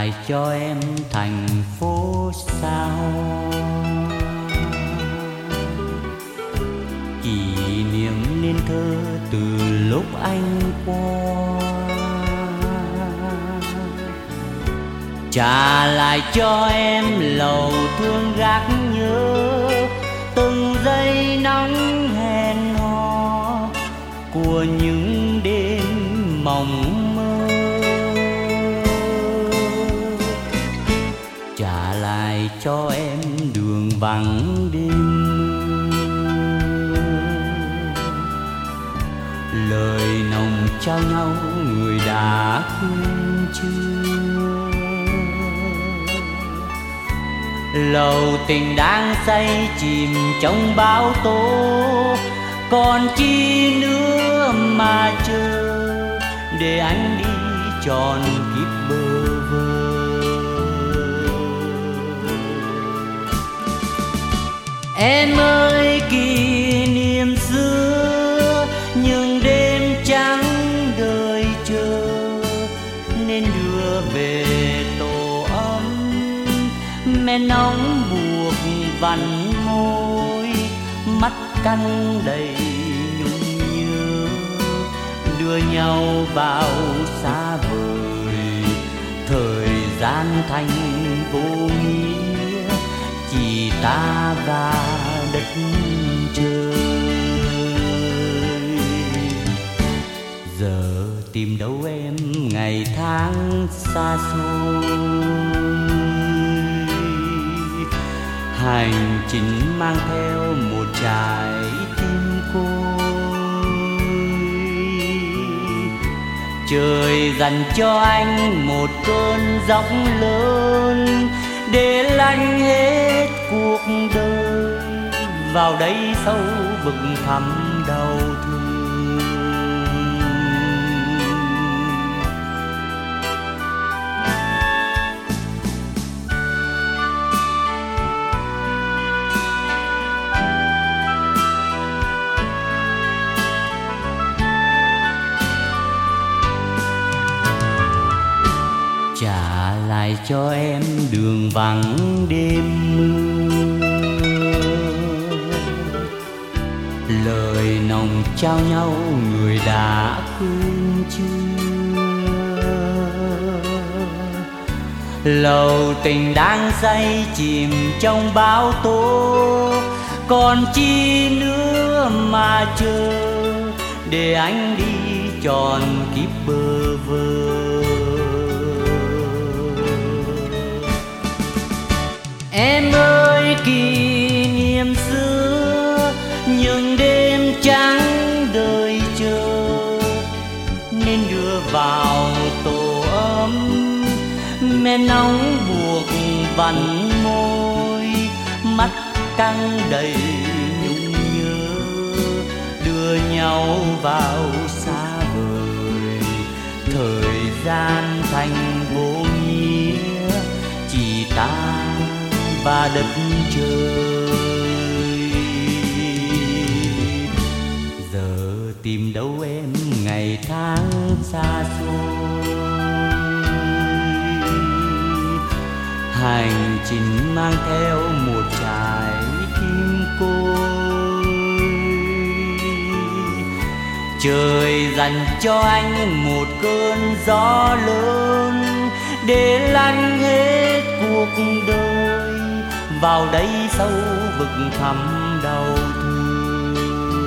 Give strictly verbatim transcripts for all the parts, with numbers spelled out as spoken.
lại cho em thành phố sao. Kỷ niệm nên thơ từ lúc anh qua, trả lại cho em lầu thương gác nhớ, từng giây nắng hẹn hò của những đêm mộng mơ. Trả lại cho em đường vắng đêm mưa, lời nồng trao nhau người đã quên chưa. Lầu tình đang say chìm trong bão tố, còn chi nữa mà chờ để anh đi tròn kiếp bơ vơ. Em ơi kỷ niệm xưa, những đêm trắng đời chờ nên đưa về tổ ấm. Mẹ nóng buộc vằn môi, mắt căng đầy nhung nhớ, đưa nhau vào xa vời. Thời gian thành vô nghĩa, chỉ ta và đất trời. Giờ tìm đâu em ngày tháng xa xôi, hành trình mang theo một trái tim côi. Trời dành cho anh một cơn gió lớn để lạnh hết cuộc đời vào đây sâu vực thẳm đau thương. Trả lại cho em đường vắng đêm mưa, lời nồng trao nhau người đã quên chưa. Lầu tình đang say chìm trong bão tố, còn chi nữa mà chờ để anh đi tròn kiếp bơ vơ. Em ơi kỷ niệm xưa, những đêm trắng đời chờ nên đưa vào tổ ấm. Mẹ nóng buộc vằn môi, mắt căng đầy nhung nhớ, đưa nhau vào xa vời. Thời gian thành vô nghĩa, chỉ ta và đất trời. Giờ tìm đâu em ngày tháng xa xôi, hành trình mang theo một trái tim côi. Trời dành cho anh một cơn gió lớn để lạnh hết cuộc đời vào đây sâu vực thẳm đau thương.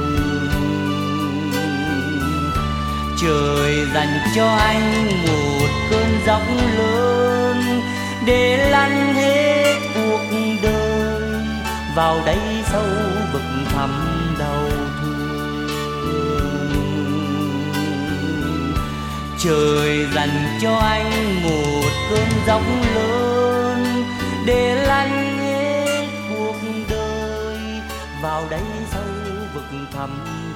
Trời dành cho anh một cơn gió lớn để lăn hết cuộc đời vào đây sâu vực thẳm đau thương. Trời dành cho anh một cơn gió lớn để lăn hết cuộc đời vào đây sâu vực thẳm